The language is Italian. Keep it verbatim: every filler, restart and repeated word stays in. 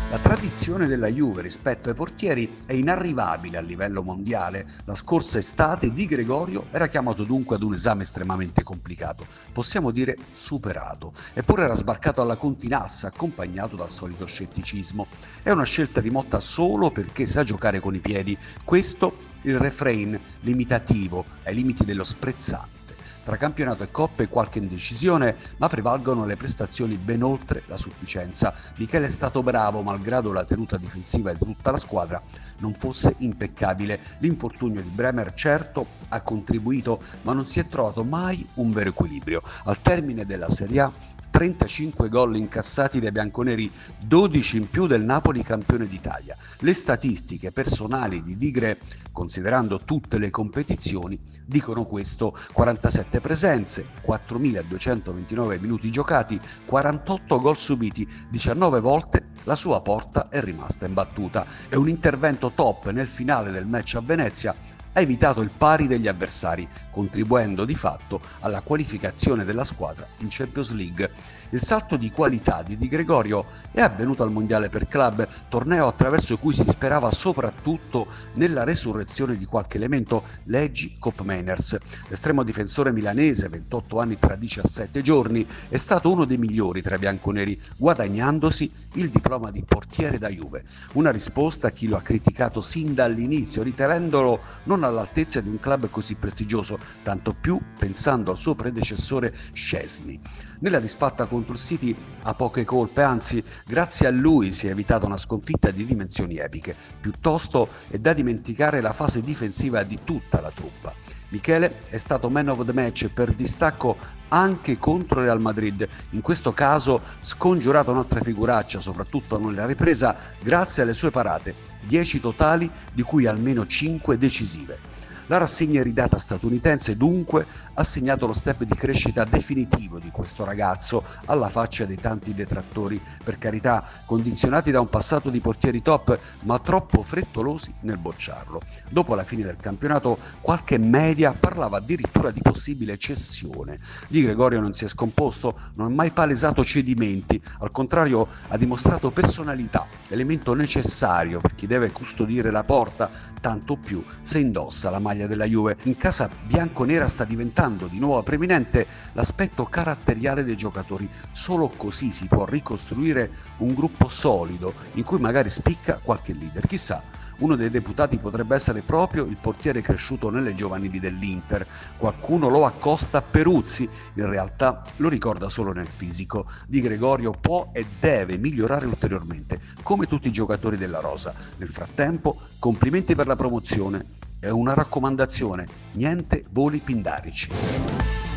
La tradizione della Juve rispetto ai portieri è inarrivabile a livello mondiale. La scorsa estate Di Gregorio era chiamato dunque ad un esame estremamente complicato, possiamo dire superato, eppure era sbarcato alla Continassa accompagnato dal solito scetticismo. È una scelta di Motta solo perché sa giocare con i piedi, questo il refrain limitativo ai limiti dello sprezzante. Tra campionato e coppe qualche indecisione, ma prevalgono le prestazioni ben oltre la sufficienza. Michele è stato bravo, malgrado la tenuta difensiva di tutta la squadra non fosse impeccabile. L'infortunio di Bremer certo ha contribuito, ma non si è trovato mai un vero equilibrio. Al termine della Serie A trentacinque gol incassati dai bianconeri, dodici in più del Napoli campione d'Italia. Le statistiche personali di Digre, considerando tutte le competizioni, dicono questo: quarantasette presenze, quattromiladuecentoventinove minuti giocati, quarantotto gol subiti, diciannove volte la sua porta è rimasta imbattuta. È un intervento top nel finale del match a Venezia, ha evitato il pari degli avversari, contribuendo di fatto alla qualificazione della squadra in Champions League. Il salto di qualità di Di Gregorio è avvenuto al Mondiale per Club, torneo attraverso cui si sperava soprattutto nella resurrezione di qualche elemento, leggi Koopmeiners. L'estremo difensore milanese, ventotto anni tra diciassette giorni, è stato uno dei migliori tra i bianconeri, guadagnandosi il diploma di portiere da Juve. Una risposta a chi lo ha criticato sin dall'inizio, ritenendolo non all'altezza di un club così prestigioso, tanto più pensando al suo predecessore Szczesny. Nella disfatta contro il City ha poche colpe, anzi grazie a lui si è evitata una sconfitta di dimensioni epiche. Piuttosto è da dimenticare la fase difensiva di tutta la truppa. Michele è stato man of the match per distacco anche contro Real Madrid, in questo caso scongiurato un'altra figuraccia, soprattutto nella ripresa, grazie alle sue parate, dieci totali di cui almeno cinque decisive. La rassegna iridata statunitense dunque ha segnato lo step di crescita definitivo di questo ragazzo, alla faccia dei tanti detrattori, per carità condizionati da un passato di portieri top ma troppo frettolosi nel bocciarlo. Dopo la fine del campionato qualche media parlava addirittura di possibile cessione. Di Gregorio non si è scomposto, non ha mai palesato cedimenti, al contrario ha dimostrato personalità, elemento necessario per chi deve custodire la porta, tanto più se indossa la maglia della Juve. In casa bianconera sta diventando di nuovo preminente l'aspetto caratteriale dei giocatori. Solo così si può ricostruire un gruppo solido in cui magari spicca qualche leader. Chissà, uno dei deputati potrebbe essere proprio il portiere cresciuto nelle giovanili dell'Inter. Qualcuno lo accosta a Peruzzi, in realtà lo ricorda solo nel fisico. Di Gregorio può e deve migliorare ulteriormente, come tutti i giocatori della rosa. Nel frattempo, complimenti per la promozione. È una raccomandazione, niente voli pindarici.